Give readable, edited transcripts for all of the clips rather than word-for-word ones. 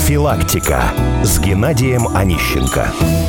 Профилактика с Геннадием Онищенко.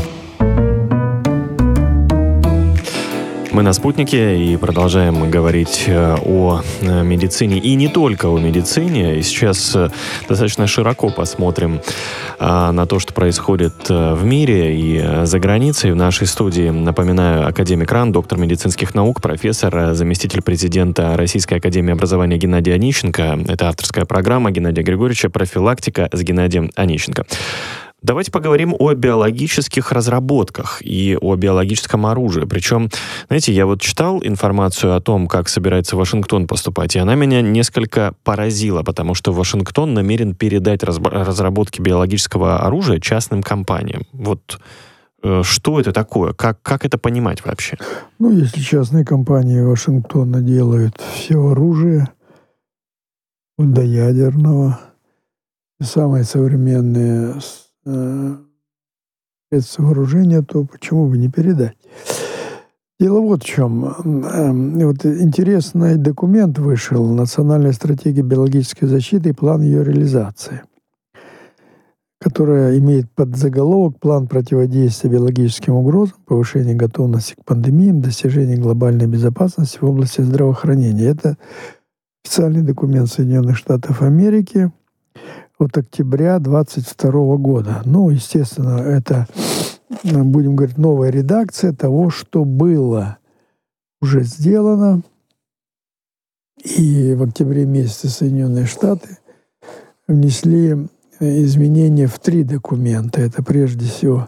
Мы на «Спутнике» и продолжаем говорить о медицине. И не только о медицине. И сейчас достаточно широко посмотрим на то, что происходит в мире и за границей. В нашей студии, напоминаю, академик РАН, доктор медицинских наук, профессор, заместитель президента Российской академии образования Геннадий Онищенко. Это авторская программа Геннадия Григорьевича «Профилактика с Геннадием Онищенко». Давайте поговорим о биологических разработках и о биологическом оружии. Причем, знаете, я вот читал информацию о том, как собирается Вашингтон поступать, и она меня несколько поразила, потому что Вашингтон намерен передать разработки биологического оружия частным компаниям. Вот что это такое? Как это понимать вообще? Если частные компании Вашингтона делают все оружие, до ядерного, самые современные средства вооружения, то почему бы не передать? Дело вот в чем. Вот интересный документ вышел «Национальная стратегия биологической защиты и план ее реализации», которая имеет подзаголовок «План противодействия биологическим угрозам, повышения готовности к пандемиям, достижения глобальной безопасности в области здравоохранения». Это официальный документ Соединенных Штатов Америки от октября 2022 года. Естественно, это, будем говорить, новая редакция того, что было уже сделано. И в октябре месяце Соединенные Штаты внесли изменения в 3 документа. Это прежде всего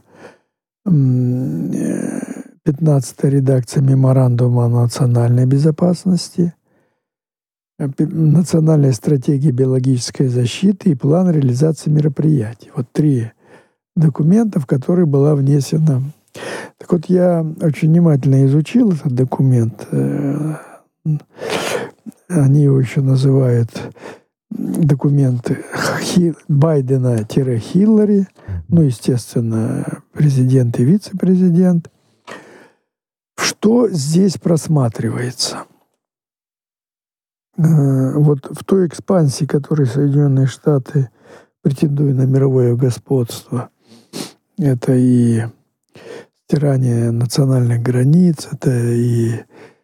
15-я редакция меморандума о национальной безопасности, Национальная стратегия биологической защиты и план реализации мероприятий. Вот 3 документа, в которые была внесена. Так вот, я очень внимательно изучил этот документ. Они его еще называют документ Байдена-Хиллари, естественно, президент и вице-президент. Что здесь просматривается? Вот в той экспансии, которой Соединенные Штаты претендуют на мировое господство, это и стирание национальных границ, это и,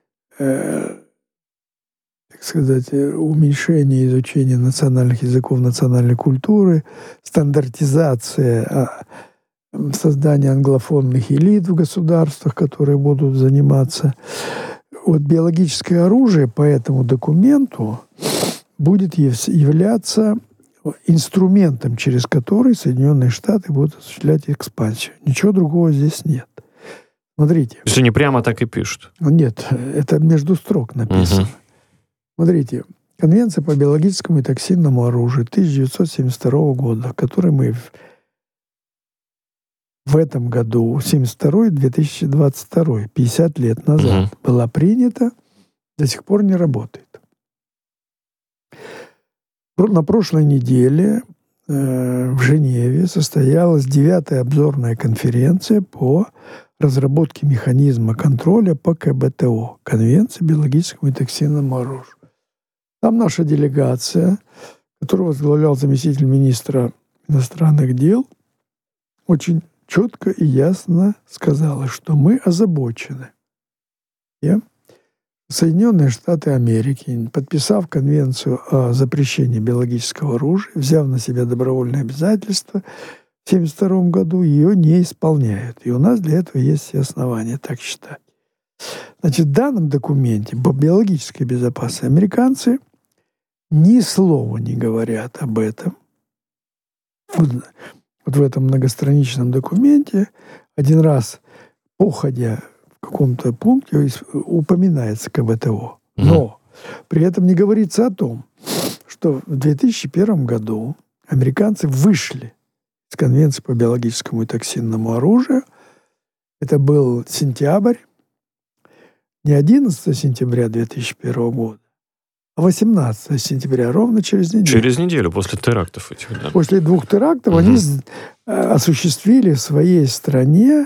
уменьшение изучения национальных языков, национальной культуры, стандартизация, создание англофонных элит в государствах, которые будут заниматься. Вот биологическое оружие по этому документу будет являться инструментом, через который Соединенные Штаты будут осуществлять экспансию. Ничего другого здесь нет. Смотрите. То есть они прямо так и пишут? Нет, это между строк написано. Смотрите. Конвенция по биологическому и токсинному оружию 1972 года, которой мы в этом году, 1972-2022, 50 лет назад, была принята, до сих пор не работает. На прошлой неделе в Женеве состоялась 9-я обзорная конференция по разработке механизма контроля по КБТО, Конвенции биологическому и токсинному оружию. Там наша делегация, которую возглавлял заместитель министра иностранных дел, очень четко и ясно сказала, что мы озабочены. Соединенные Штаты Америки, подписав Конвенцию о запрещении биологического оружия, взяв на себя добровольное обязательство, в 1972 году ее не исполняют. И у нас для этого есть все основания так считать. Значит, в данном документе по биологической безопасности американцы ни слова не говорят об этом. Вот в этом многостраничном документе один раз, походя в каком-то пункте, упоминается КБТО. Но при этом не говорится о том, что в 2001 году американцы вышли из Конвенции по биологическому и токсинному оружию. Это был сентябрь, не 11 сентября 2001 года, а 18 сентября, ровно через неделю. Через неделю после терактов этих, да. После 2 терактов они осуществили в своей стране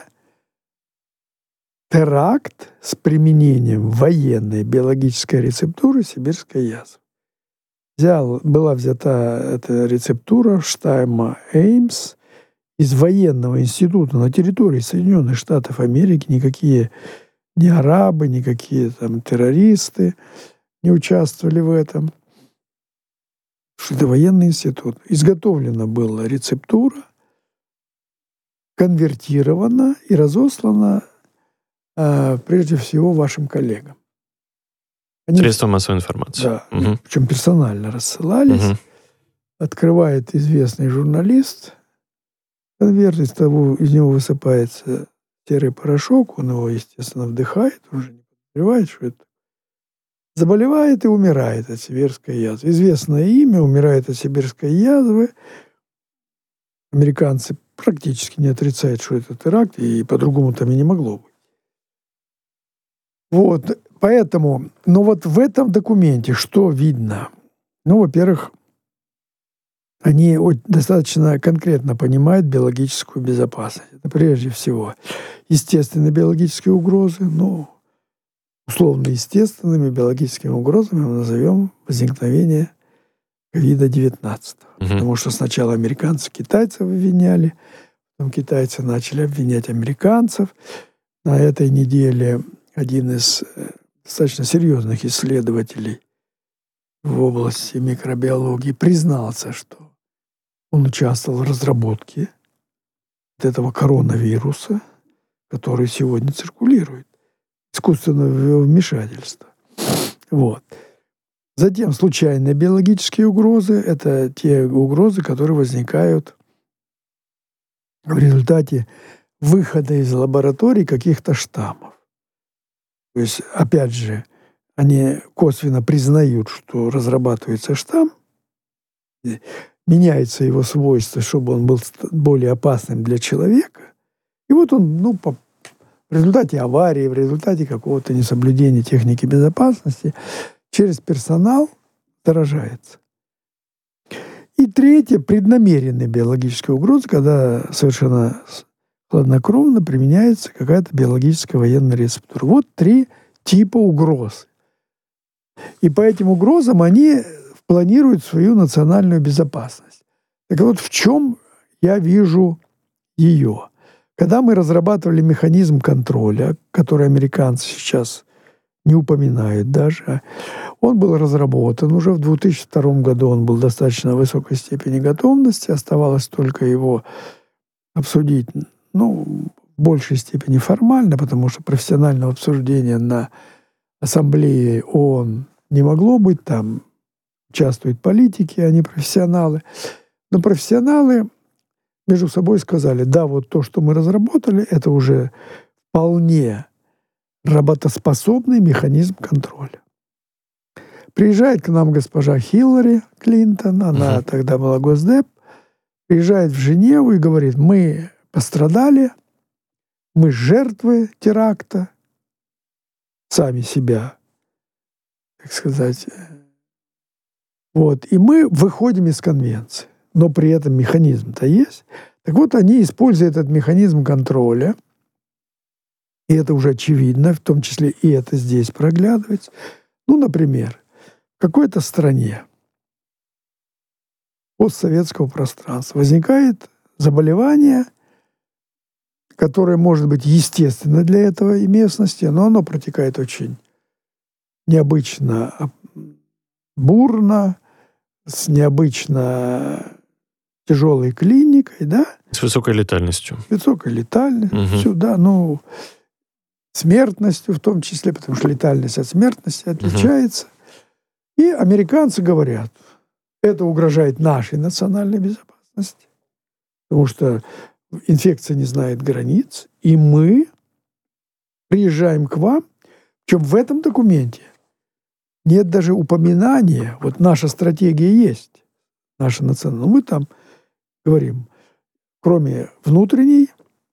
теракт с применением военной биологической рецептуры сибирской язвы. была взята эта рецептура Штайма Эймс из военного института на территории Соединенных Штатов Америки. Никакие ни арабы, никакие там террористы не участвовали в этом. Что это военный институт. Изготовлена была рецептура, конвертирована и разослана прежде всего вашим коллегам. Средства массовой информации. Да, причем персонально рассылались. Открывает известный журналист конверт, из него высыпается серый порошок, он его, естественно, вдыхает, он уже не подозревает, что это. Заболевает и умирает от сибирской язвы. Известное имя, умирает от сибирской язвы. Американцы практически не отрицают, что это теракт, и по-другому там и не могло быть. Вот, поэтому, но вот в этом документе что видно? Ну, во-первых, они достаточно конкретно понимают биологическую безопасность. Это прежде всего естественные биологические угрозы, условно естественными биологическими угрозами мы назовем возникновение COVID-19. Потому что сначала американцы китайцев обвиняли, потом китайцы начали обвинять американцев. На этой неделе один из достаточно серьезных исследователей в области микробиологии признался, что он участвовал в разработке этого коронавируса, который сегодня циркулирует. Искусственного вмешательства. Вот. Затем случайные биологические угрозы – это те угрозы, которые возникают в результате выхода из лабораторий каких-то штаммов. То есть, опять же, они косвенно признают, что разрабатывается штамм, меняется его свойства, чтобы он был более опасным для человека. И вот он, в результате аварии, в результате какого-то несоблюдения техники безопасности через персонал заражается. И третье – преднамеренные биологические угрозы, когда совершенно хладнокровно применяется какая-то биологическая военная рецептура. Вот 3 типа угроз. И по этим угрозам они планируют свою национальную безопасность. Так вот, в чем я вижу ее? Когда мы разрабатывали механизм контроля, который американцы сейчас не упоминают даже, он был разработан уже в 2002 году, он был в достаточно высокой степени готовности, оставалось только его обсудить, в большей степени формально, потому что профессионального обсуждения на ассамблее ООН не могло быть, там участвуют политики, а не профессионалы. Но профессионалы между собой сказали, да, вот то, что мы разработали, это уже вполне работоспособный механизм контроля. Приезжает к нам госпожа Хиллари Клинтон, она тогда была госдеп, приезжает в Женеву и говорит, мы пострадали, мы жертвы теракта, сами себя, так сказать. Вот, и мы выходим из конвенции. Но при этом механизм-то есть. Так вот, они используют этот механизм контроля, и это уже очевидно, в том числе и это здесь проглядывается. Например, в какой-то стране постсоветского пространства возникает заболевание, которое может быть естественно для этой местности, но оно протекает очень необычно бурно, с необычно тяжелой клиникой, да? С высокой летальностью. С высокой летальностью, да, смертностью в том числе, потому что летальность от смертности отличается. И американцы говорят, это угрожает нашей национальной безопасности, потому что инфекция не знает границ, и мы приезжаем к вам, причем в этом документе нет даже упоминания, вот наша стратегия есть, наша национальная, но мы там говорим, кроме внутренней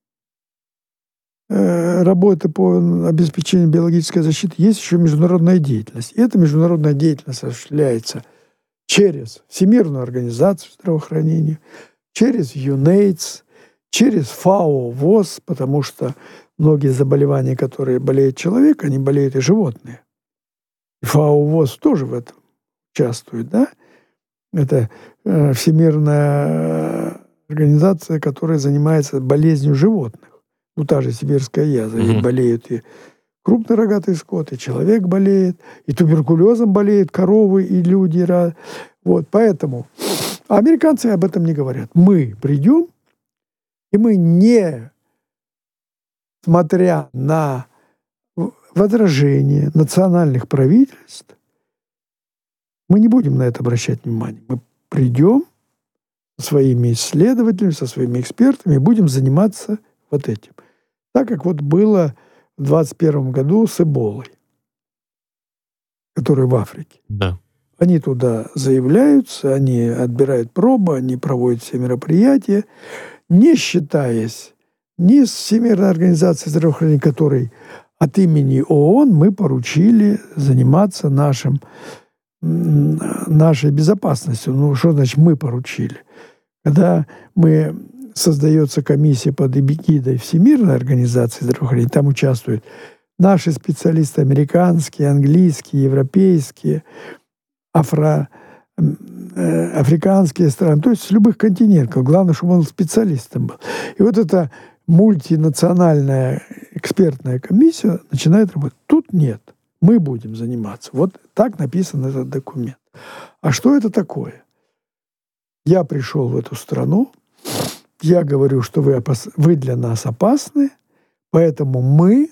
работы по обеспечению биологической защиты, есть еще международная деятельность. И эта международная деятельность осуществляется через Всемирную организацию здравоохранения, через UNAIDS, через ФАО, ВОЗ, потому что многие заболевания, которые болеет человек, они болеют и животные. И ФАО, ВОЗ тоже в этом участвуют, да? Это Всемирная организация, которая занимается болезнью животных. Ну, та же сибирская язва. Ведь болеют и крупный рогатый скот, и человек болеет, и туберкулезом болеют коровы и люди. Вот, поэтому американцы об этом не говорят. Мы придем, и мы, не смотря на возражения национальных правительств, мы не будем на это обращать внимание. Мы придем со своими исследователями, со своими экспертами и будем заниматься вот этим. Так как вот было в 2021 году с Эболой, которая в Африке. Да. Они туда заявляются, они отбирают пробы, они проводят все мероприятия, не считаясь ни с Всемирной организацией здравоохранения, которой от имени ООН мы поручили заниматься нашей безопасностью. Ну, что значит мы поручили? Когда создается комиссия под эгидой Всемирной организации здравоохранения, там участвуют наши специалисты, американские, английские, европейские, африканские страны, то есть с любых континентов. Главное, чтобы он специалистом был. И вот эта мультинациональная экспертная комиссия начинает работать. Тут нет. Мы будем заниматься. Вот так написан этот документ. А что это такое? Я пришел в эту страну, я говорю, что вы для нас опасны, поэтому мы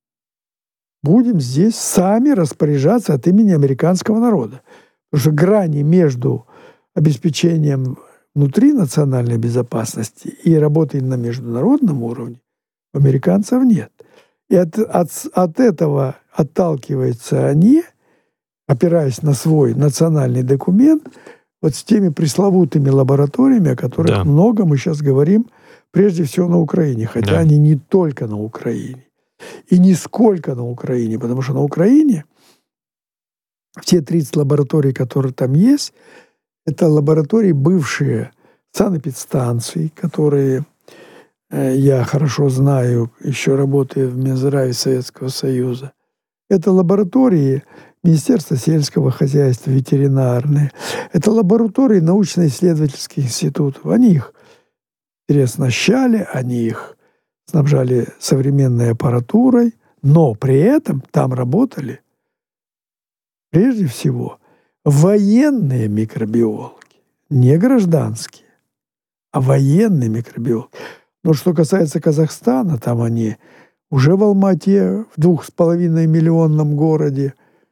будем здесь сами распоряжаться от имени американского народа. Потому что грани между обеспечением внутри национальной безопасности и работой на международном уровне у американцев нет. И от этого отталкиваются они, опираясь на свой национальный документ, вот с теми пресловутыми лабораториями, о которых много мы сейчас говорим, прежде всего на Украине. Хотя они не только на Украине. И не сколько на Украине, потому что на Украине все 30 лабораторий, которые там есть, это лаборатории бывшие санэпидстанций, которые я хорошо знаю, еще работая в Минздраве Советского Союза. Это лаборатории Министерства сельского хозяйства, ветеринарные. Это лаборатории научно-исследовательских институтов. Они их переоснащали, они их снабжали современной аппаратурой, но при этом там работали прежде всего военные микробиологи, не гражданские, а военные микробиологи. Но что касается Казахстана, там они уже в Алмате, в 2,5-миллионном городе,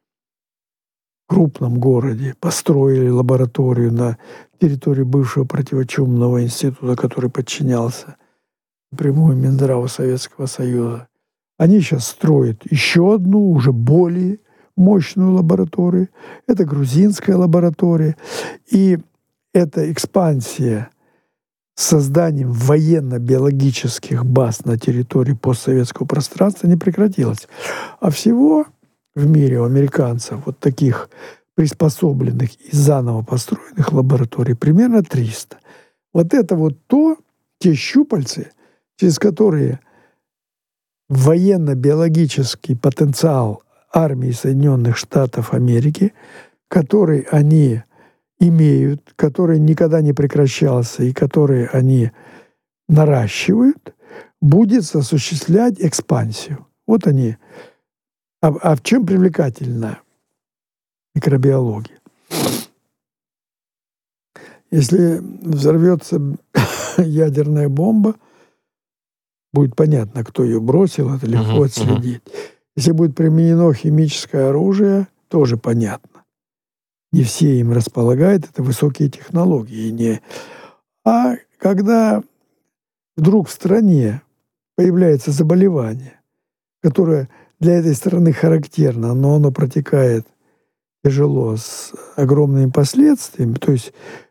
крупном городе, построили лабораторию на территории бывшего противочумного института, который подчинялся напрямую Минздраву Советского Союза. Они сейчас строят еще одну, уже более мощную лабораторию. Это грузинская лаборатория. И эта экспансия с созданием военно-биологических баз на территории постсоветского пространства не прекратилась. А всего в мире у американцев вот таких приспособленных и заново построенных лабораторий примерно 300. Вот это вот те щупальцы, через которые военно-биологический потенциал армии Соединенных Штатов Америки, который они имеют, который никогда не прекращался и который они наращивают, будет осуществлять экспансию. Вот они. А в чем привлекательна микробиология? Если взорвется ядерная бомба, будет понятно, кто ее бросил, это легко отследить. Если будет применено химическое оружие, тоже понятно. Не все им располагают, это высокие технологии. А когда вдруг в стране появляется заболевание, которое для этой страны характерно, но оно протекает тяжело, с огромными последствиями, то есть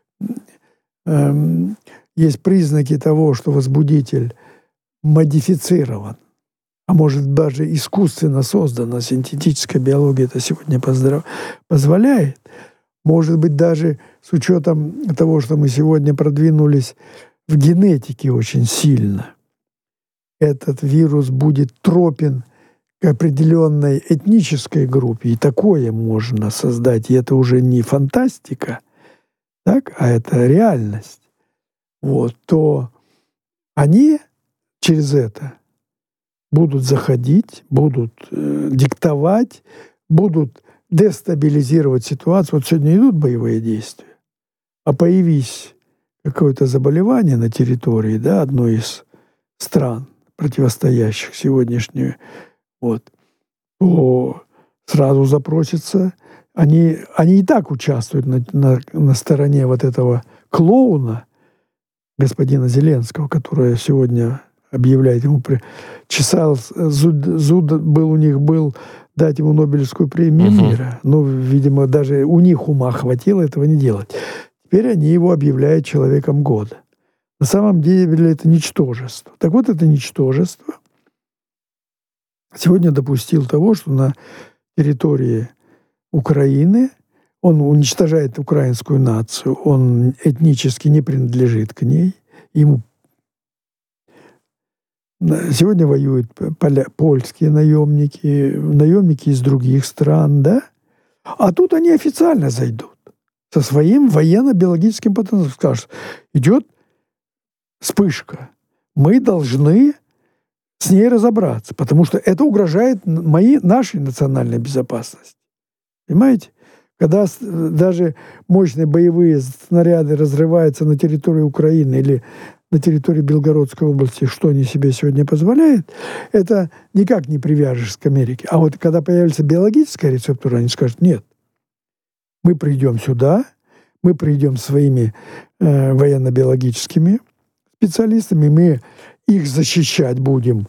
есть признаки того, что возбудитель модифицирован, а может даже искусственно создана, синтетическая биология это сегодня позволяет, может быть даже с учетом того, что мы сегодня продвинулись в генетике очень сильно, этот вирус будет тропен к определенной этнической группе, и такое можно создать, и это уже не фантастика, так, а это реальность, вот, то они через это будут заходить, будут диктовать, будут дестабилизировать ситуацию. Вот сегодня идут боевые действия, а появись какое-то заболевание на территории, да, одной из стран, противостоящих сегодняшней, вот, то сразу запросятся. Они и так участвуют на стороне вот этого клоуна, господина Зеленского, который сегодня объявляет ему, чесал, зуд был у них был дать ему Нобелевскую премию мира. Ну, видимо, даже у них ума хватило этого не делать. Теперь они его объявляют человеком года. На самом деле это ничтожество. Так вот, это ничтожество сегодня допустил того, что на территории Украины он уничтожает украинскую нацию, он этнически не принадлежит к ней. Ему сегодня воюют польские наемники из других стран, да? А тут они официально зайдут со своим военно-биологическим потенциалом. Скажут, идет вспышка. Мы должны с ней разобраться, потому что это угрожает нашей национальной безопасности. Понимаете? Когда даже мощные боевые снаряды разрываются на территории Украины или на территории Белгородской области, что они себе сегодня позволяют, это никак не привяжешь к Америке. А вот когда появится биологическая рецептура, они скажут, нет, мы придем сюда, мы придем своими военно-биологическими специалистами, мы их защищать будем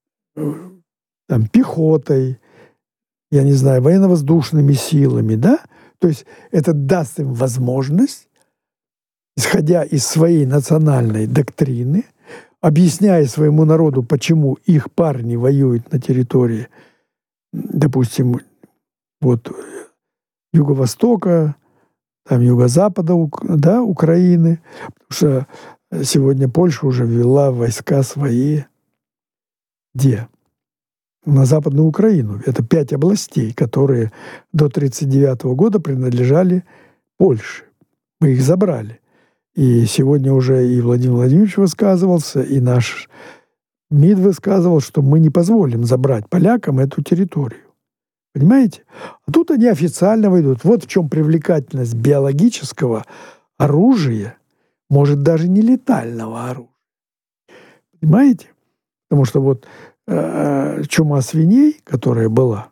там, пехотой, я не знаю, военно-воздушными силами, да? То есть это даст им возможность, исходя из своей национальной доктрины, объясняя своему народу, почему их парни воюют на территории, допустим, вот юго-востока, там юго-запада, да, Украины, потому что сегодня Польша уже ввела войска свои где? На Западную Украину. Это 5 областей, которые до 1939 года принадлежали Польше. Мы их забрали. И сегодня уже и Владимир Владимирович высказывался, и наш МИД высказывал, что мы не позволим забрать полякам эту территорию. Понимаете? А тут они официально войдут. Вот в чем привлекательность биологического оружия, может, даже не летального оружия. Понимаете? Потому что вот чума свиней, которая была,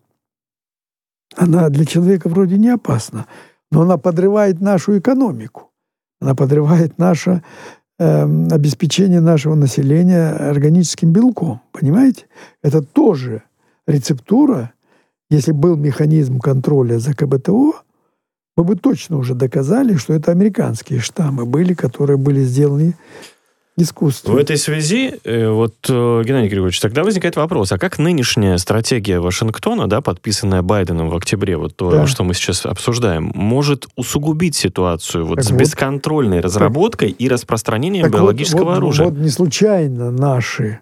она для человека вроде не опасна, но она подрывает нашу экономику. Она подрывает наше обеспечение нашего населения органическим белком. Понимаете? Это тоже рецептура. Если был механизм контроля за КБТО, мы бы точно уже доказали, что это американские штаммы были, которые были сделаны искусственно. В этой связи, вот, Геннадий Григорьевич, тогда возникает вопрос, а как нынешняя стратегия Вашингтона, да, подписанная Байденом в октябре, вот то, да, что мы сейчас обсуждаем, может усугубить ситуацию вот с бесконтрольной разработкой и распространением биологического оружия? Вот не случайно наша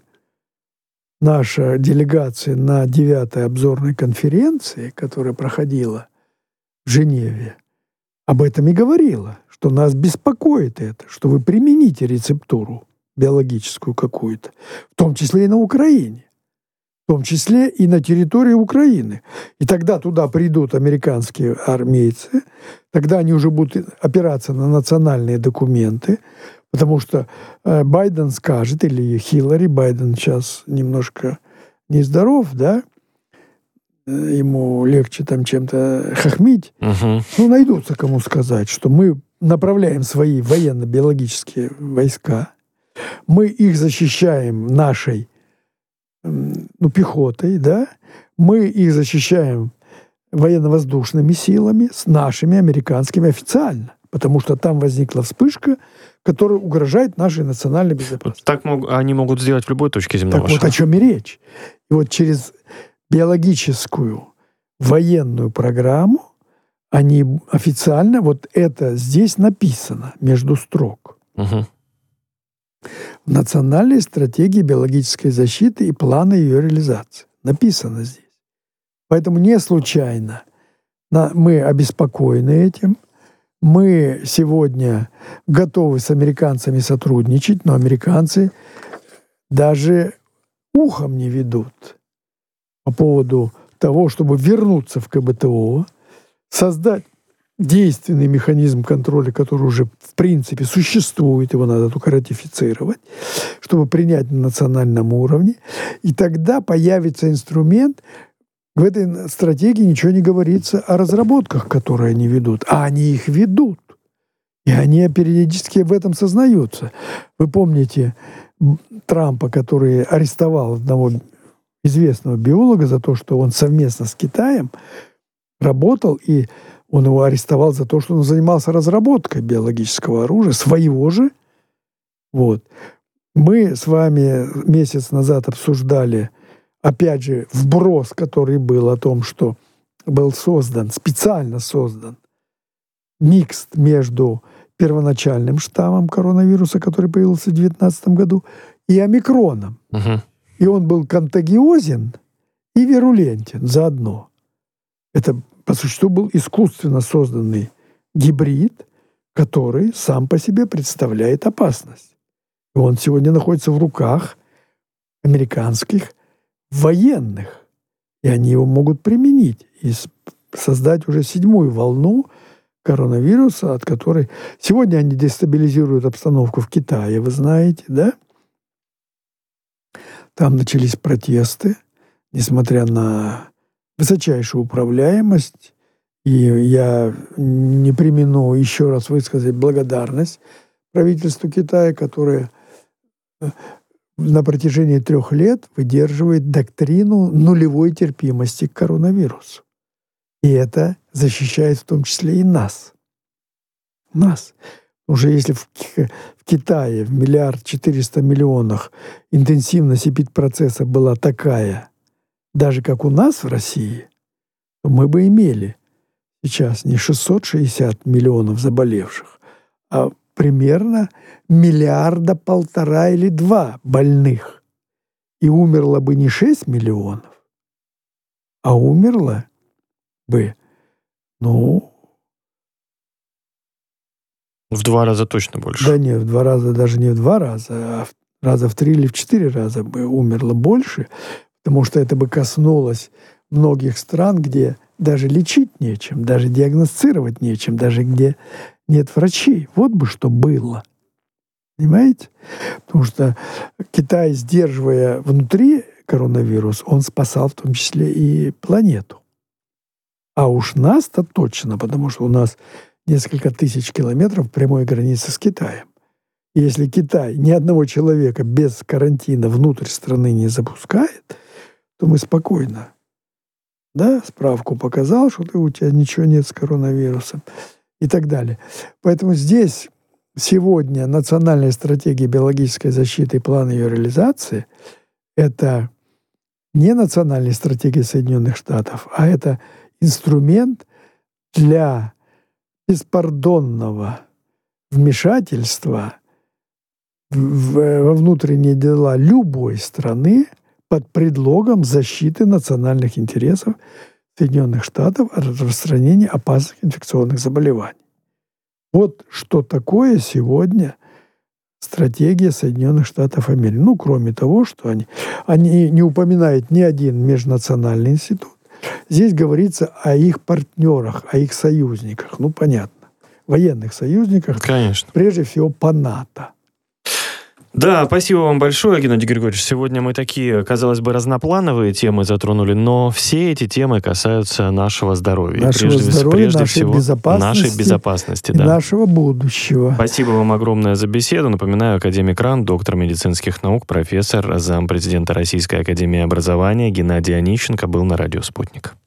делегация на 9-й обзорной конференции, которая проходила в Женеве, об этом и говорила, что нас беспокоит это, что вы примените рецептуру биологическую какую-то, в том числе и на Украине, в том числе и на территории Украины. И тогда туда придут американские армейцы, тогда они уже будут опираться на национальные документы, потому что Байден скажет, или Хиллари, Байден сейчас немножко нездоров, да, ему легче там чем-то хохмить. Ну, найдутся кому сказать, что мы направляем свои военно-биологические войска, мы их защищаем нашей пехотой, да, мы их защищаем военно-воздушными силами с нашими американскими официально, потому что там возникла вспышка, которая угрожает нашей национальной безопасности. Так они могут сделать в любой точке земного шара. Так вот о чем и речь. И вот через биологическую военную программу они официально, вот это здесь написано между строк. В национальной стратегии биологической защиты и плана ее реализации. Написано здесь. Поэтому не случайно мы обеспокоены этим. Мы сегодня готовы с американцами сотрудничать, но американцы даже ухом не ведут по поводу того, чтобы вернуться в КБТО, создать действенный механизм контроля, который уже в принципе существует, его надо только ратифицировать, чтобы принять на национальном уровне. И тогда появится инструмент. В этой стратегии ничего не говорится о разработках, которые они ведут, а они их ведут. И они периодически в этом сознаются. Вы помните Трампа, который арестовал одного известного биолога за то, что он совместно с Китаем работал, и он его арестовал за то, что он занимался разработкой биологического оружия, своего же. Вот. Мы с вами месяц назад обсуждали, опять же, вброс, который был о том, что был создан, специально создан микс между первоначальным штаммом коронавируса, который появился в 2019 году, и омикроном. Угу. И он был контагиозен и вирулентен заодно. Это, по существу, был искусственно созданный гибрид, который сам по себе представляет опасность. И он сегодня находится в руках американских военных. И они его могут применить и создать уже 7-ю волну коронавируса, от которой... Сегодня они дестабилизируют обстановку в Китае, вы знаете, да? Там начались протесты, несмотря на высочайшую управляемость. И я не премину еще раз высказать благодарность правительству Китая, которое на протяжении 3 лет выдерживает доктрину нулевой терпимости к коронавирусу. И это защищает в том числе и нас. Нас. Уже если в Китае в 1 400 000 000 интенсивность эпидпроцесса была такая, даже как у нас в России, то мы бы имели сейчас не 660 миллионов заболевших, а примерно 1,5 миллиарда или 2 больных. И умерло бы не 6 миллионов, а умерло бы, в 2 раза точно больше. Да нет, в 2 раза, даже не в 2 раза, а раза в 3 или в 4 раза бы умерло больше, потому что это бы коснулось многих стран, где даже лечить нечем, даже диагностировать нечем, даже где нет врачей. Вот бы что было. Понимаете? Потому что Китай, сдерживая внутри коронавирус, он спасал в том числе и планету. А уж нас-то точно, потому что у нас несколько тысяч километров прямой границы с Китаем. И если Китай ни одного человека без карантина внутрь страны не запускает, то мы спокойно, да, справку показал, что у тебя ничего нет с коронавирусом и так далее. Поэтому здесь сегодня национальная стратегия биологической защиты и план ее реализации — это не национальная стратегия Соединенных Штатов, а это инструмент для беспардонного вмешательства во внутренние дела любой страны под предлогом защиты национальных интересов Соединенных Штатов от распространения опасных инфекционных заболеваний. Вот что такое сегодня стратегия Соединенных Штатов Америки. Кроме того, что они не упоминают ни один межнациональный институт. Здесь говорится о их партнерах, о их союзниках. Понятно. Военных союзниках. Конечно. Прежде всего по НАТО. Да, спасибо вам большое, Геннадий Григорьевич. Сегодня мы такие, казалось бы, разноплановые темы затронули, но все эти темы касаются нашего здоровья. Прежде всего, нашей безопасности, и нашего будущего. Спасибо вам огромное за беседу. Напоминаю, академик РАН, доктор медицинских наук, профессор, зампрезидента Российской академии образования Геннадий Онищенко был на радио «Спутник».